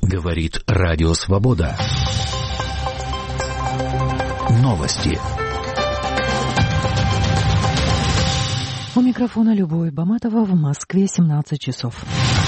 Говорит Радио Свобода. Новости. У микрофона Любовь Баматова, в Москве 17 часов.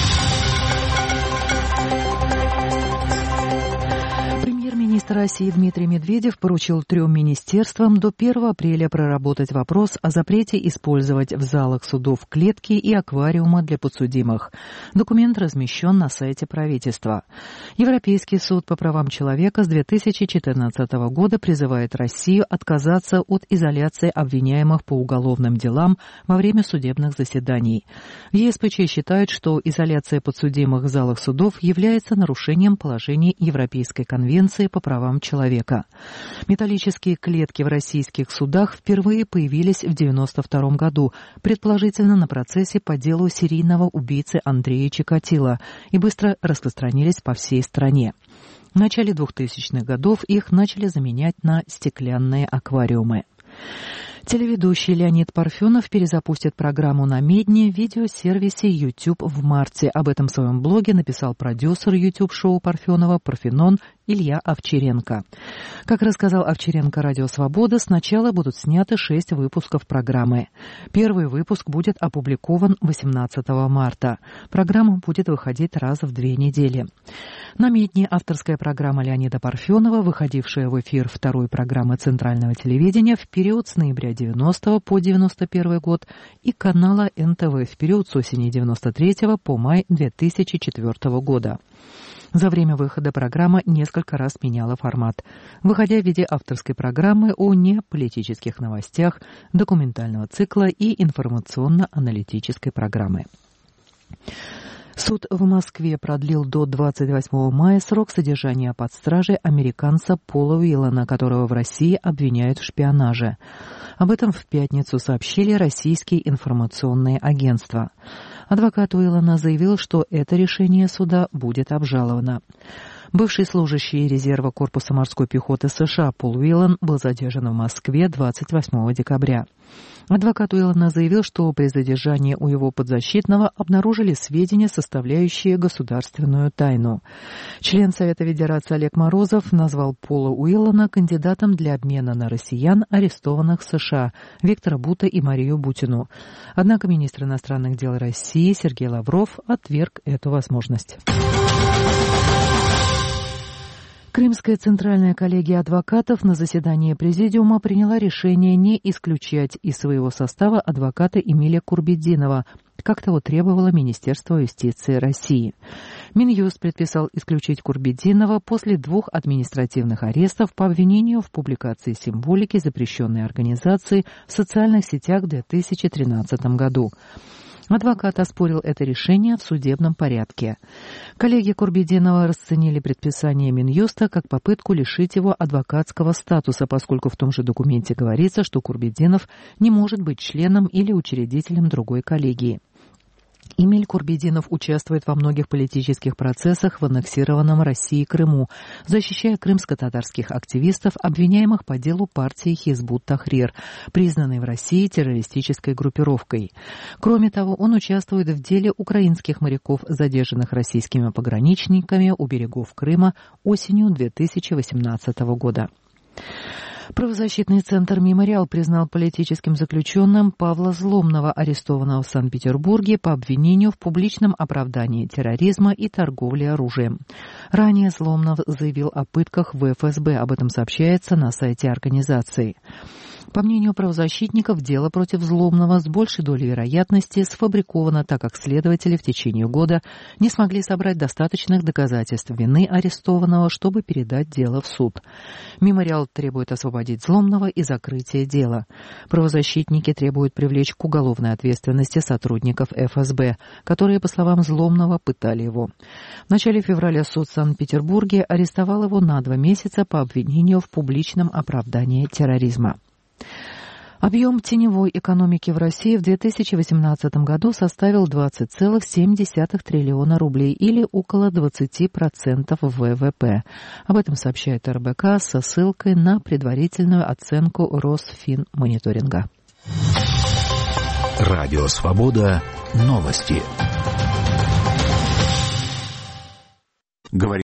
Премьер-министр России Дмитрий Медведев поручил 3 министерствам до 1 апреля проработать вопрос о запрете использовать в залах судов клетки и аквариумы для подсудимых. Документ размещен на сайте правительства. Европейский суд по правам человека с 2014 года призывает Россию отказаться от изоляции обвиняемых по уголовным делам во время судебных заседаний. В ЕСПЧ считают, что изоляция подсудимых в залах судов является нарушением положений Европейской конвенции по правам человека. Металлические клетки в российских судах впервые появились в 1992 году, предположительно на процессе по делу серийного убийцы Андрея Чикатило, и быстро распространились по всей стране. В начале 2000-х годов их начали заменять на стеклянные аквариумы. Телеведущий Леонид Парфенов перезапустит программу на Медне в видеосервисе YouTube в марте. Об этом в своем блоге написал продюсер YouTube-шоу Парфенова «Парфенон» Илья Овчаренко. Как рассказал Овчаренко Радио Свобода, сначала будут сняты 6 выпусков программы. Первый выпуск будет опубликован 18 марта. Программа будет выходить раз в 2 недели. На Медне авторская программа Леонида Парфенова, выходившая в эфир второй программы Центрального телевидения в период с ноября 90 по 91 год и канала НТВ в период с осени 93 по май 2004 года. За время выхода программа несколько раз меняла формат, выходя в виде авторской программы о неполитических новостях, документального цикла и информационно-аналитической программы. Суд в Москве продлил до 28 мая срок содержания под стражей американца Пола Уиллана, которого в России обвиняют в шпионаже. Об этом в пятницу сообщили российские информационные агентства. Адвокат Уиллана заявил, что это решение суда будет обжаловано. Бывший служащий резерва корпуса морской пехоты США Пол Уиллан был задержан в Москве 28 декабря. Адвокат Уиллана заявил, что при задержании у его подзащитного обнаружили сведения, составляющие государственную тайну. Член Совета Федерации Олег Морозов назвал Пола Уиллана кандидатом для обмена на россиян, арестованных в США, Виктора Бута и Марию Бутину. Однако министр иностранных дел России Сергей Лавров отверг эту возможность. Крымская центральная коллегия адвокатов на заседании президиума приняла решение не исключать из своего состава адвоката Эмиля Курбетдинова, как того требовало Министерство юстиции России. Минюст предписал исключить Курбетдинова после 2 административных арестов по обвинению в публикации символики запрещенной организации в социальных сетях в 2013 году. Адвокат оспорил это решение в судебном порядке. Коллеги Курбетдинова расценили предписание Минюста как попытку лишить его адвокатского статуса, поскольку в том же документе говорится, что Курбетдинов не может быть членом или учредителем другой коллегии. Эмиль Курбетдинов участвует во многих политических процессах в аннексированном России Крыму, защищая крымско-татарских активистов, обвиняемых по делу партии Хизбут-Тахрир, признанной в России террористической группировкой. Кроме того, он участвует в деле украинских моряков, задержанных российскими пограничниками у берегов Крыма осенью 2018 года. Правозащитный центр «Мемориал» признал политическим заключенным Павла Зломного, арестованного в Санкт-Петербурге по обвинению в публичном оправдании терроризма и торговле оружием. Ранее Зломнов заявил о пытках в ФСБ. Об этом сообщается на сайте организации. По мнению правозащитников, дело против Зломного с большей долей вероятности сфабриковано, так как следователи в течение года не смогли собрать достаточных доказательств вины арестованного, чтобы передать дело в суд. Мемориал требует освободить Зломного и закрытия дела. Правозащитники требуют привлечь к уголовной ответственности сотрудников ФСБ, которые, по словам Зломного, пытали его. В начале февраля суд в Санкт-Петербурге арестовал его на 2 месяца по обвинению в публичном оправдании терроризма. Объем теневой экономики в России в 2018 году составил 20,7 триллиона рублей или около 20% ВВП. Об этом сообщает РБК со ссылкой на предварительную оценку Росфинмониторинга. Радио Свобода. Новости.